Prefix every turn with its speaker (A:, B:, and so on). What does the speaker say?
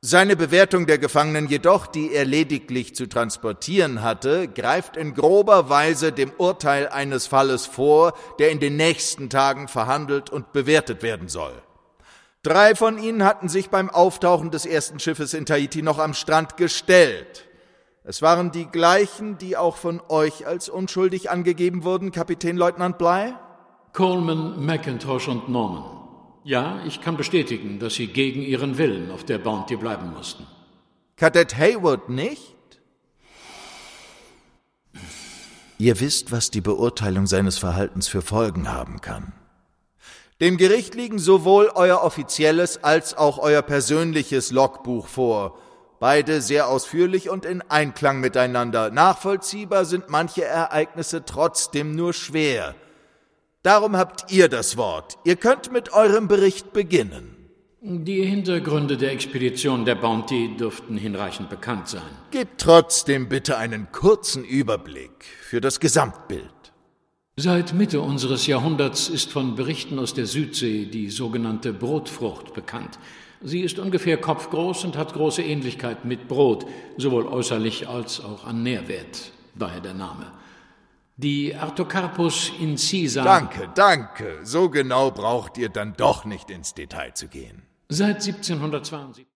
A: Seine Bewertung der Gefangenen jedoch, die er lediglich zu transportieren hatte, greift in grober Weise dem Urteil eines Falles vor, der in den nächsten Tagen verhandelt und bewertet werden soll. 3 von ihnen hatten sich beim Auftauchen des ersten Schiffes in Tahiti noch am Strand gestellt. Es waren die gleichen, die auch von euch als unschuldig angegeben wurden, Kapitänleutnant Bligh?
B: Coleman, McIntosh und Norman. Ja, ich kann bestätigen, dass sie gegen ihren Willen auf der Bounty bleiben mussten.
A: Kadett Hayward nicht? Ihr wisst, was die Beurteilung seines Verhaltens für Folgen haben kann. Dem Gericht liegen sowohl euer offizielles als auch euer persönliches Logbuch vor. Beide sehr ausführlich und in Einklang miteinander. Nachvollziehbar sind manche Ereignisse trotzdem nur schwer. Darum habt ihr das Wort. Ihr könnt mit eurem Bericht beginnen.
B: Die Hintergründe der Expedition der Bounty dürften hinreichend bekannt sein.
A: Gebt trotzdem bitte einen kurzen Überblick für das Gesamtbild.
B: Seit Mitte unseres Jahrhunderts ist von Berichten aus der Südsee die sogenannte Brotfrucht bekannt. Sie ist ungefähr kopfgroß und hat große Ähnlichkeit mit Brot, sowohl äußerlich als auch an Nährwert, daher der Name. Die Artocarpus incisa...
A: Danke. So genau braucht ihr dann doch nicht ins Detail zu gehen.
B: Seit 1772...